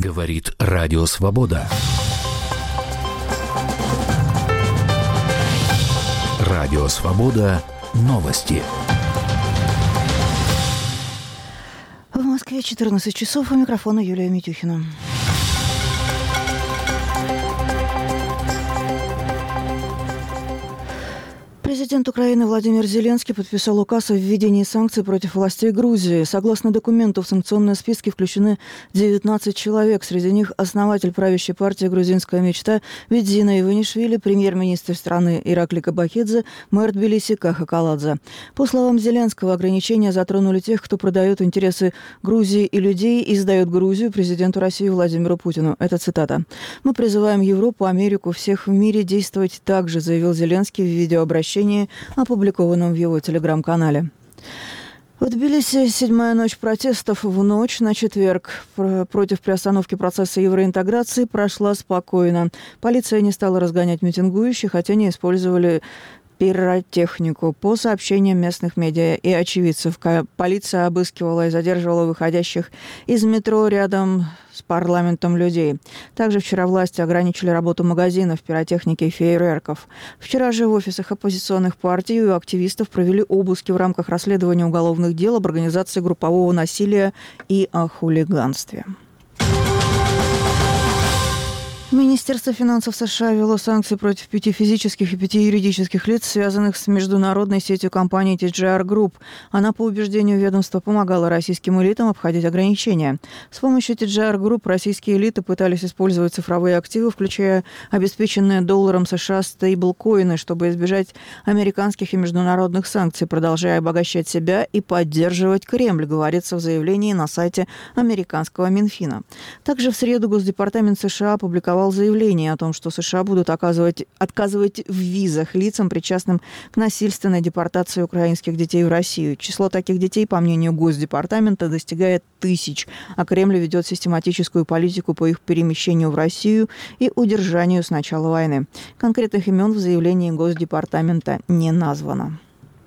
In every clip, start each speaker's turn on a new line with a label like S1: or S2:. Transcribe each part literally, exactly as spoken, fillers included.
S1: Говорит Радио Свобода. Радио Свобода. Новости.
S2: В Москве четырнадцать часов. У микрофона Юлия Митюхина. Президент Украины Владимир Зеленский подписал указ о введении санкций против властей Грузии. Согласно документу, в санкционные списки включены девятнадцать человек. Среди них основатель правящей партии «Грузинская мечта» Видзина Иванишвили, премьер-министр страны Иракли Кабахидзе, мэр Тбилиси Каха Каладзе. По словам Зеленского, ограничения затронули тех, кто продает интересы Грузии и людей и сдает Грузию президенту России Владимиру Путину. Это цитата. «Мы призываем Европу, Америку, всех в мире действовать так же», заявил Зеленский в видеообращении, опубликованном в его телеграм-канале. В Тбилиси седьмая ночь протестов в ночь на четверг против приостановки процесса евроинтеграции прошла спокойно. Полиция не стала разгонять митингующих, хотя не использовали пиротехнику. По сообщениям местных медиа и очевидцев, полиция обыскивала и задерживала выходящих из метро рядом с парламентом людей. Также вчера власти ограничили работу магазинов, пиротехники и фейерверков. Вчера же в офисах оппозиционных партий и у активистов провели обыски в рамках расследования уголовных дел об организации группового насилия и о хулиганстве. Министерство финансов США ввело санкции против пяти физических и пяти юридических лиц, связанных с международной сетью компаний ти джи ар Group. Она, по убеждению ведомства, помогала российским элитам обходить ограничения. С помощью ти джи ар Group российские элиты пытались использовать цифровые активы, включая обеспеченные долларом США стейблкоины, чтобы избежать американских и международных санкций, продолжая обогащать себя и поддерживать Кремль, говорится в заявлении на сайте американского Минфина. Также в среду Госдепартамент США опубликовал заявление о том, что США будут оказывать, отказывать в визах лицам, причастным к насильственной депортации украинских детей в Россию. Число таких детей, по мнению Госдепартамента, достигает тысяч, а Кремль ведет систематическую политику по их перемещению в Россию и удержанию с начала войны. Конкретных имен в заявлении Госдепартамента не названо.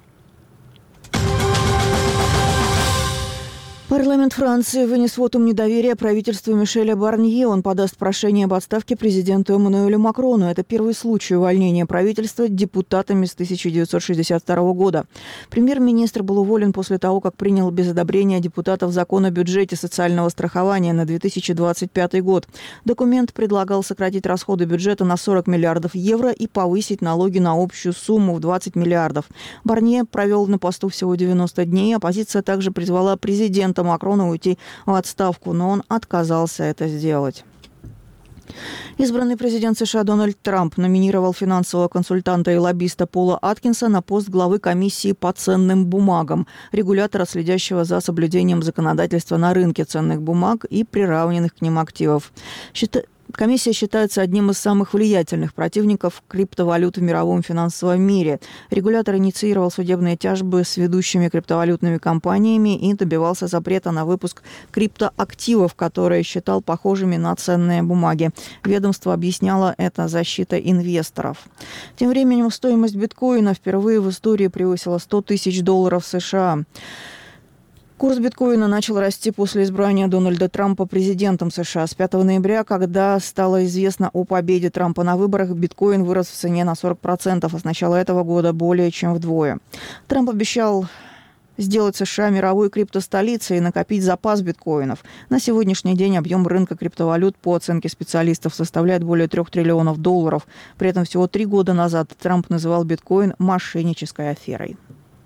S2: Парламент Франции вынес вотум недоверия правительству Мишеля Барнье. Он подаст прошение об отставке президенту Эммануэлю Макрону. Это первый случай увольнения правительства депутатами с тысяча девятьсот шестьдесят второго года. Премьер-министр был уволен после того, как принял без одобрения депутатов закон о бюджете социального страхования на две тысячи двадцать пятый год. Документ предлагал сократить расходы бюджета на сорок миллиардов евро и повысить налоги на общую сумму в двадцать миллиардов. Барнье провел на посту всего девяносто дней. Оппозиция также призвала президента Макрона уйти в отставку, но он отказался это сделать. Избранный президент США Дональд Трамп номинировал финансового консультанта и лоббиста Пола Аткинса на пост главы комиссии по ценным бумагам, регулятора, следящего за соблюдением законодательства на рынке ценных бумаг и приравненных к ним активов. Счита... Комиссия считается одним из самых влиятельных противников криптовалют в мировом финансовом мире. Регулятор инициировал судебные тяжбы с ведущими криптовалютными компаниями и добивался запрета на выпуск криптоактивов, которые считал похожими на ценные бумаги. Ведомство объясняло это защитой инвесторов. Тем временем стоимость биткоина впервые в истории превысила сто тысяч долларов США. Курс биткоина начал расти после избрания Дональда Трампа президентом США. С пятого ноября, когда стало известно о победе Трампа на выборах, биткоин вырос в цене на сорок процентов, а с начала этого года более чем вдвое. Трамп обещал сделать США мировой криптостолицей и накопить запас биткоинов. На сегодняшний день объем рынка криптовалют, по оценке специалистов, составляет более трех триллионов долларов. При этом всего три года назад Трамп называл биткоин мошеннической аферой.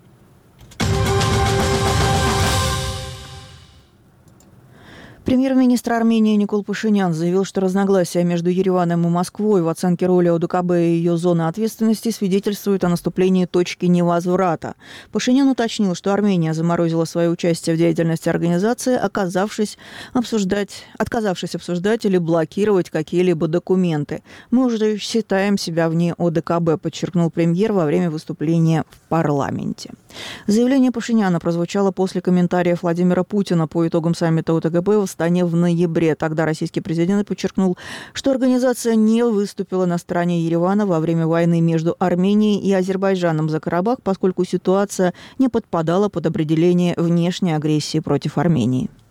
S2: Премьер-министр Армении Никол Пашинян заявил, что разногласия между Ереваном и Москвой в оценке роли о дэ ка бэ и ее зоны ответственности свидетельствуют о наступлении точки невозврата. Пашинян уточнил, что Армения заморозила свое участие в деятельности организации, оказавшись обсуждать, отказавшись обсуждать или блокировать какие-либо документы. «Мы уже считаем себя вне о дэ ка бэ», подчеркнул премьер во время выступления в парламенте. Заявление Пашиняна прозвучало после комментариев Владимира Путина по итогам саммита о тэ гэ бэ в Астане в ноябре. Тогда российский президент подчеркнул, что организация не выступила на стороне Еревана во время войны между Арменией и Азербайджаном за Карабах, поскольку ситуация не подпадала под определение внешней агрессии против Армении.